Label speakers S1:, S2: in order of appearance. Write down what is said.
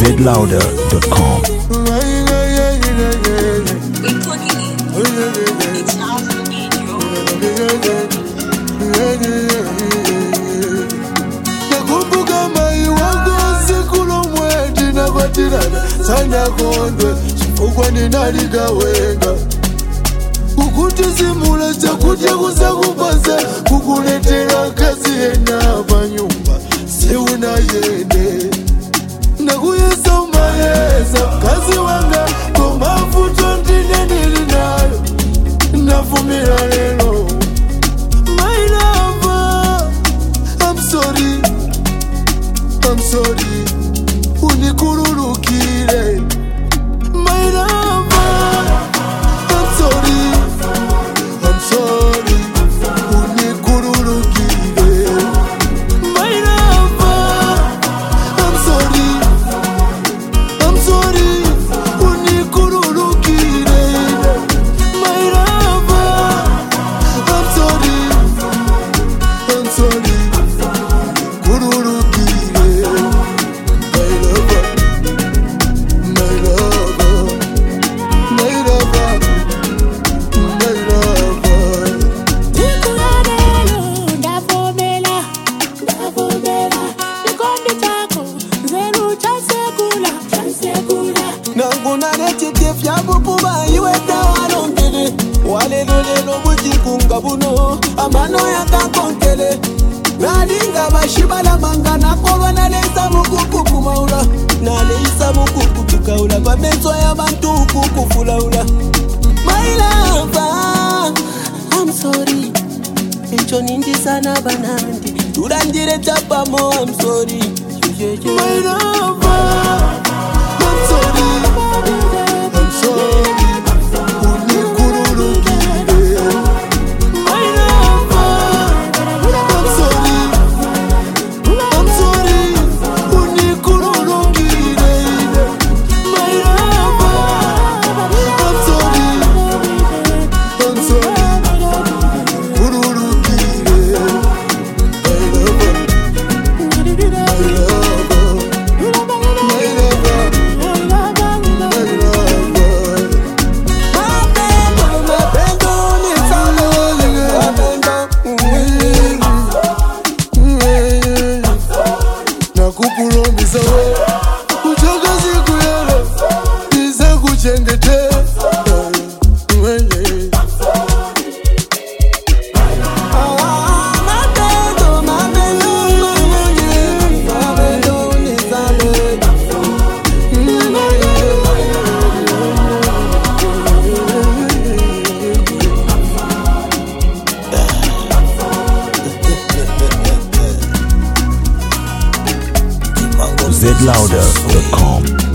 S1: zlouder.com.
S2: Nakumbuka mai wangu siku lomwedi na kwatirana sana kondwe chifukwa ninalika wenga kukutizimula chakudya kusakupasa kukuletera kazi yena pa nyumba siuna yende nakuyesa umayesa kazi wanga komafuto ndine nili nayo nafumira lelo. My lover, I'm sorry, unikururukire. My lover, I'm sorry, unikururukire. My lover, I'm sorry, unikururukire. My lover, I'm sorry, kururukire. My lover, my lover. Walelolelo bujikunga buno amano yakakonkele nalinga bashibala mangana kolwana leza mukuku maula naleza mukuku tukaula bamezo y'abantu kukufulaula. My lover, I'm sorry, encho ninji sana banandi turandire tapamo. I'm sorry, my lover, I'm sorry,
S1: zlouder.com.